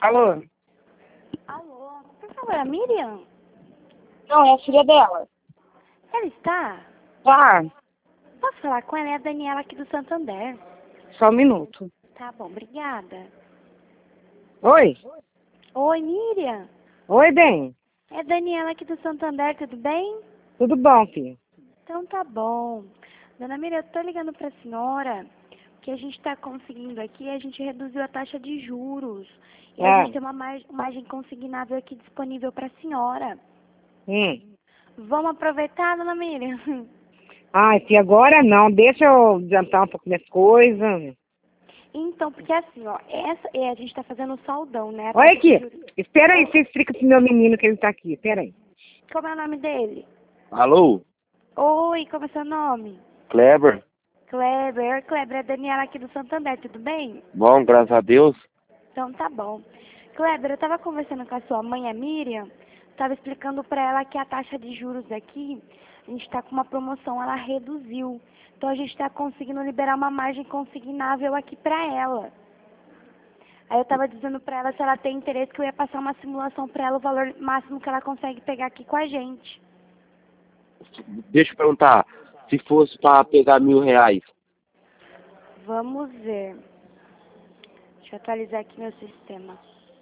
Alô? Alô, por favor, a Miriam? Não, é a filha dela. Ela está? Tá, Posso falar com ela? É a Daniela aqui do Santander. só um minuto. Tá bom, obrigada. Oi? Oi, Miriam. Oi, bem. É a Daniela aqui do Santander, tudo bem? Tudo bom, filho? Então tá bom. Dona Miriam, eu tô ligando pra senhora que a gente tá conseguindo aqui, a gente reduziu a taxa de juros. E a gente tem uma margem consignável aqui disponível pra senhora. Vamos aproveitar, dona Miriam? Ai, filha, agora não. Deixa eu adiantar um pouco minhas coisas. Então, porque assim, ó, a gente tá fazendo o saldão, né? A Olha taxa de aqui. juros. Espera aí, você explica pro meu menino que ele tá aqui. Espera aí. Como é o nome dele? Alô? Oi, como é seu nome? Kleber? Kleber. Kleber, é a Daniela aqui do Santander, tudo bem? Bom, graças a Deus. Então tá bom. Kleber, eu tava conversando com a sua mãe, a Miriam, tava explicando pra ela que a taxa de juros aqui, a gente tá com uma promoção, ela reduziu. Então a gente tá conseguindo liberar uma margem consignável aqui pra ela. Aí eu tava dizendo pra ela se ela tem interesse que eu ia passar uma simulação pra ela, o valor máximo que ela consegue pegar aqui com a gente. Deixa eu perguntar, se fosse para pegar R$ 1.000, Vamos ver. Deixa eu atualizar aqui meu sistema.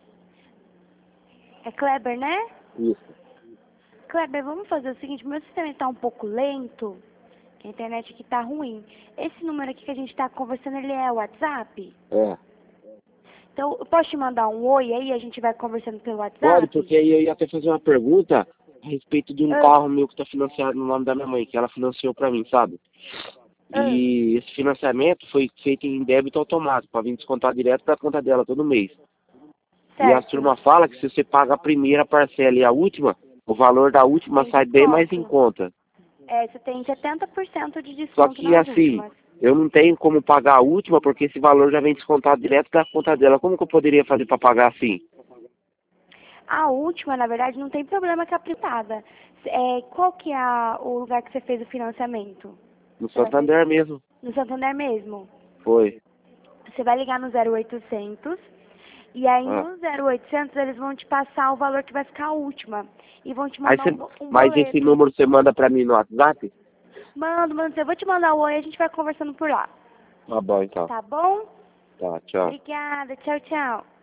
É Kleber, né? isso, Kleber, vamos fazer o seguinte, meu sistema está um pouco lento, que a internet aqui tá ruim. Esse número aqui que a gente tá conversando, ele é o WhatsApp? é. Então, eu posso te mandar um oi aí, a gente vai conversando pelo WhatsApp? Pode, porque aí eu ia até fazer uma pergunta a respeito de um carro meu que está financiado no nome da minha mãe, que ela financiou para mim, sabe? E esse financiamento foi feito em débito automático, para vir descontar direto para a conta dela todo mês. E a Certo. turma fala que se você paga a primeira parcela e a última, o valor da última Tem sai bem mais em desconto. conta. É, você tem 70% de Só desconto que nas assim, últimas. eu não tenho como pagar a última porque esse valor já vem descontado direto da conta dela. Como que eu poderia fazer para pagar assim? A última, na verdade, não tem problema com a aplitada. Qual que é o lugar que você fez o financiamento? No Santander mesmo. No Santander mesmo. Foi. Você vai ligar no 0800 e aí Ah. no 0800 eles vão te passar o valor que vai ficar a última. E vão te Aí mandar um mas boleto. esse número você manda para mim no WhatsApp? Mando, eu vou te mandar o oi e a gente vai conversando por lá. Tá bom, então. Tá bom? Tá, tchau. Obrigada, tchau, tchau.